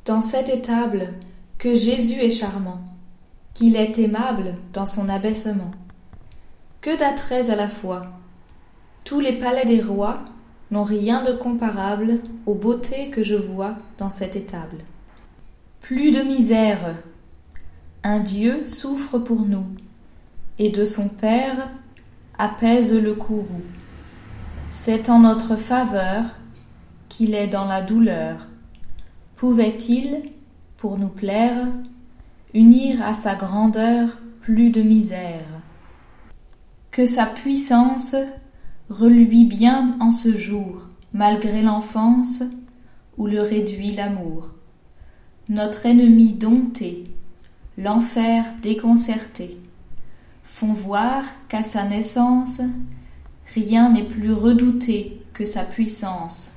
dans cette étable que Jésus est charmant, qu'il est aimable dans son abaissement. Que d'attraits à la fois! Tous les palais des rois n'ont rien de comparable aux beautés que je vois dans cette étable. Plus de misère! Un Dieu souffre pour nous, et de son Père apaise le courroux. C'est en notre faveur qu'il est dans la douleur. Pouvait-il, pour nous plaire, unir à sa grandeur plus de misère? Que sa puissance reluit bien en ce jour, malgré l'enfance où le réduit l'amour. Notre ennemi dompté, l'enfer déconcerté, font voir qu'à sa naissance, rien n'est plus redouté que sa puissance.